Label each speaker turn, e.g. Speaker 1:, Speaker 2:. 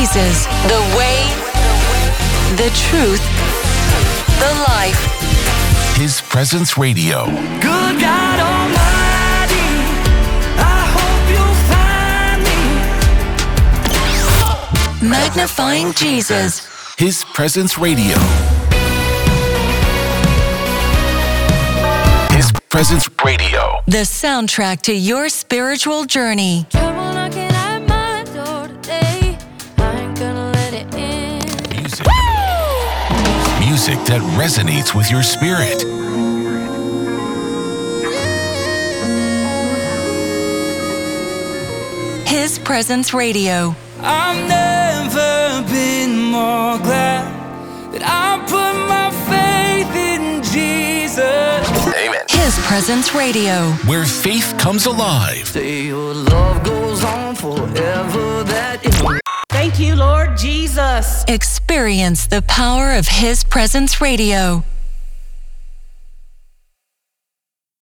Speaker 1: Jesus, the way, the truth, the life.
Speaker 2: His Presence Radio.
Speaker 3: Good God Almighty, I hope you'll find me.
Speaker 1: Magnifying Jesus.
Speaker 2: His Presence Radio. His Presence Radio.
Speaker 1: The soundtrack to your spiritual journey.
Speaker 4: Trouble knocking at my door today. I ain't gonna let it in.
Speaker 2: Music. Music that resonates with your spirit.
Speaker 1: His Presence Radio.
Speaker 3: I've never been more glad that I put my faith in Jesus.
Speaker 2: Amen.
Speaker 1: His Presence Radio.
Speaker 2: Where faith comes alive.
Speaker 3: Say your love goes on forever. That is.
Speaker 5: Thank you, Lord Jesus.
Speaker 1: Experience the power of His Presence Radio.